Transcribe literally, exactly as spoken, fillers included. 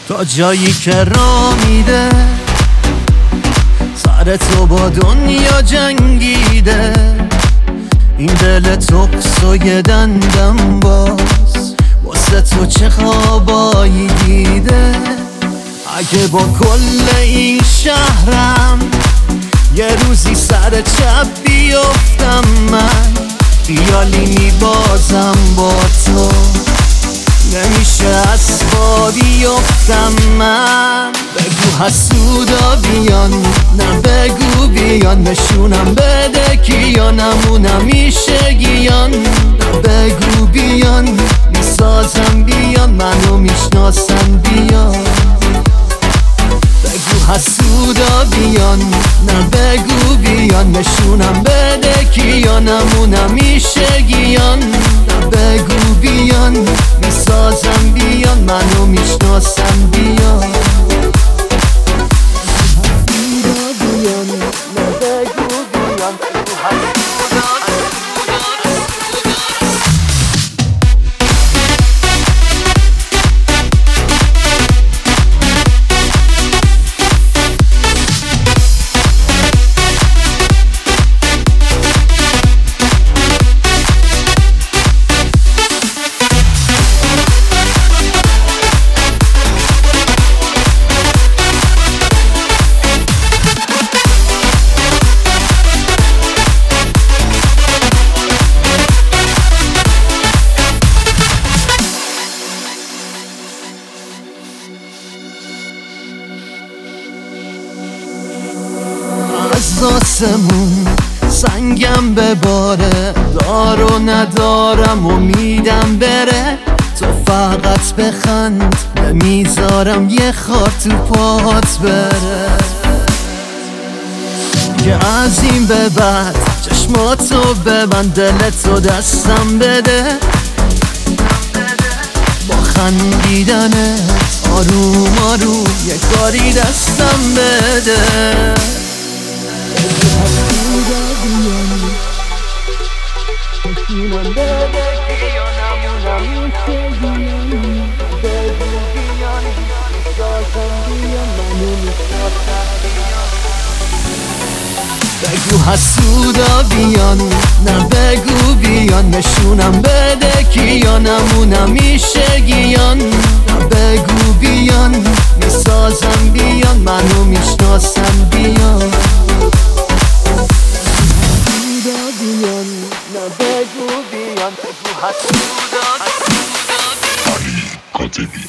تا جایی که را میده سر تو با دنیا جنگیده، این دل توکس و یه دندم باز واسه تو چه خوابایی دیده. اگه با کل این شهرم یه روزی سر چپ بیفتم من، خیالی میبازم با تو، نمیشه از پا بیفتم من. بگو حسودا بیان، نه بگو بیان، نشونم بده کیا نمونم میشه گیان. نه بگو بیان، میسازم بیان، منو میشناسن بیان. بگو حسودا بیان، نه بگو بیان، نشونم بده کیا نمونم میشه گیان. نه بگو بیان، میسازم بیان، منو میشناسن بیان. حسودا بیان، نه بگو بیان، بگو حسودا. از آسمون سنگم بباره، دار و ندارم امیدم بره. تو فقط بخند، نمیذارم یه خار تو پات بره. که از این به بعد چشماتو ببند، دلتو دستم بده، با خندیدنت آروم آروم یه کاری دستم بده. نشونم بده کیا نمونم میشه گیان. بگو بیان، میسازم بیان، منو میشناسن بیان. بگو حسودا بیان، نه بگو بیان، نشونم بده کیا نمونم میشه گیان. نه بگو بیان، میسازم بیان، منو میشناسن بیان. نه بگو بیان، بگو حسودا.